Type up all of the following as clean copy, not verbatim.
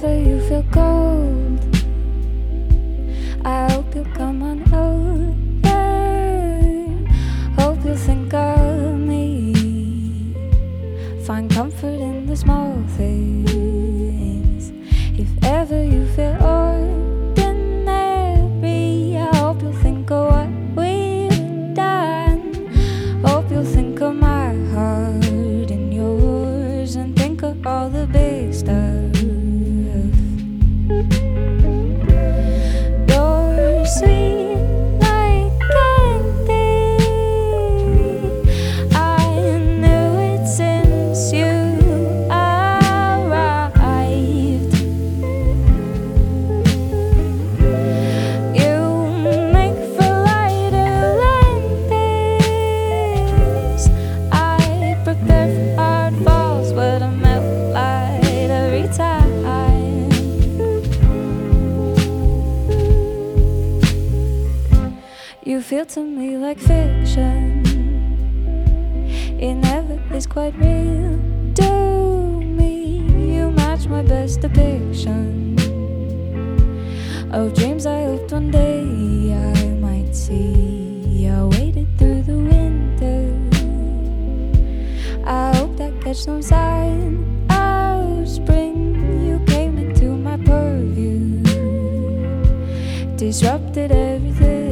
ever you feel cold, I hope you'll come on over. Hope you'll think of me, find comfort in the small things. If ever you feel ordinary, I hope you'll think of what we've done. Hope you'll think of my heart and yours, and think of all the big stuff. You're sweet like candy, I knew it since you arrived. You make for lighter landings. I prepare for hard falls, but I melt light every time. You feel to me like fiction, it never is quite real to me. You match my best depiction of dreams I hoped one day I might see. I waited through the winter, I hoped I'd catch some sign of spring. You came into my purview, disrupted everything.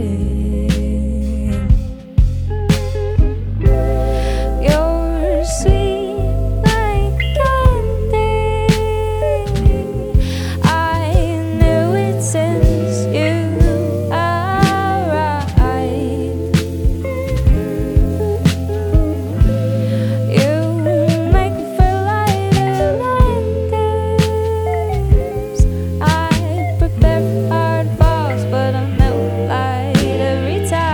You're sweet like candy, I knew it since you arrived. You make for lighter landings. I prepare for hard falls, but I melt light every time.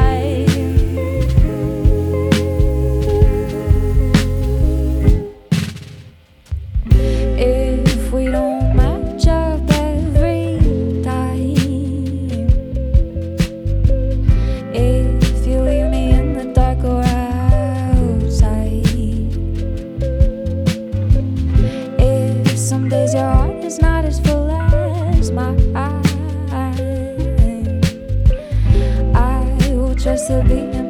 If we don't match up every time, if you leave me in the dark or outside, if some days your heart is not as full as mine, I will trust the beat